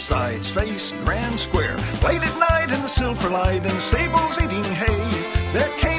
sides face grand square. Late at night in the silver light, in the stables eating hay, there came